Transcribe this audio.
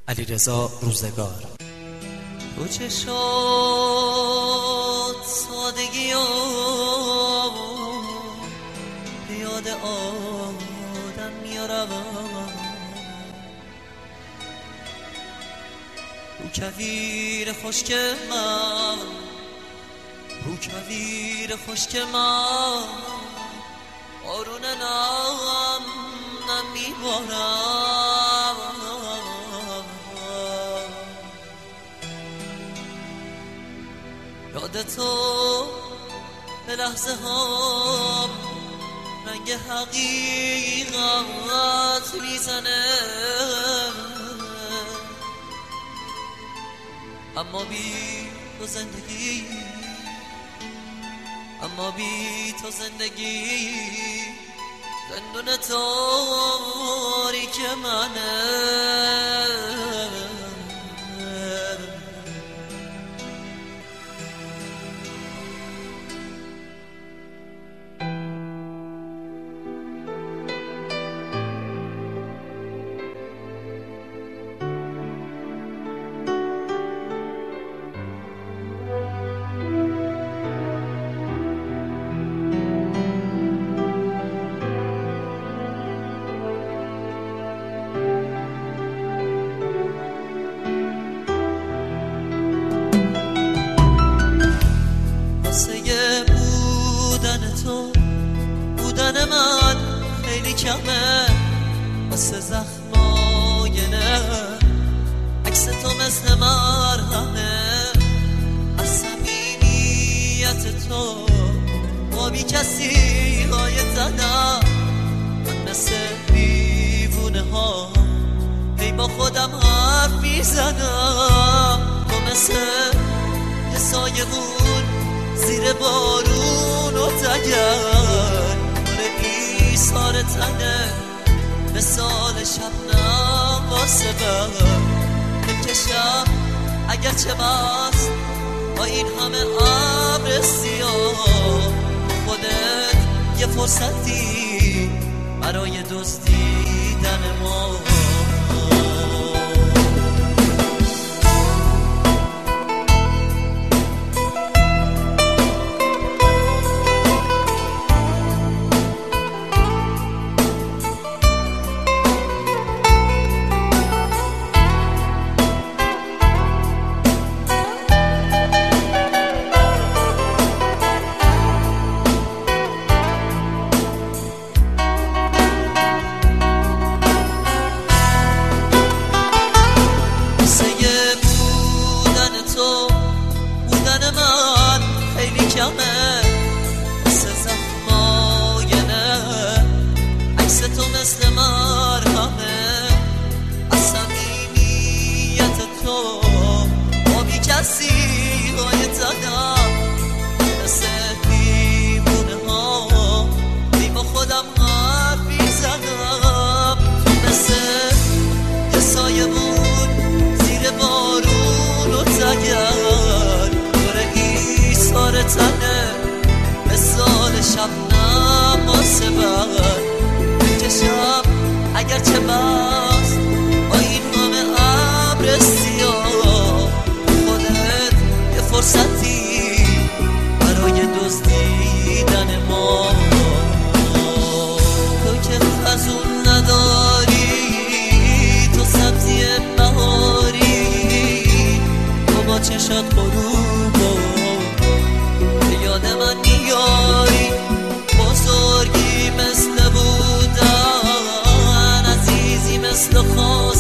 علیرضا روزگار. تو چه شد سادگی و یاد آدم میارم، رو کویر خشک من، رو کویر خشک من بارون نم نمیبارم. یاد تو به لحظه ها رنگ حقیقت میزنه، اما بی تو زندگی، اما بی تو زندگی زندون تاریک منه. بودن من خیلی کمه واسه زخماینه، عکس تو مثل مرهمه، از صمیمیت تو با بی کسی های زدم. من مثل دیوونه ها هی با خودم حرف میزنم، تو مثل یه سایمون زیر بارون و تگر ایثار تنه، مثال شبنم واسه من بکشم اگرچه بست با این همه ابر سیاه. خودت یه فرصتی برای دزدیدن ما. مثل زخماینه، عکس تو مثل مرهمه، از صمیمیت تو با بی کسی های زدم. مثل دیوونه ها بی با خودم حرف میزنم، مثل یه سایمون زیر بارون و تگر ایثار تنه، مثال شبنم واسه من بکشم اگرچه بست با این همه ابر سیاه. خودت یه فرصتی برای دزدیدن ما. تو که خزون نداری، تو سبزی بهاری، تو با چشات غروب یاد من میاری. بزرگی مثل بودن، عزیزی مثل خواهر،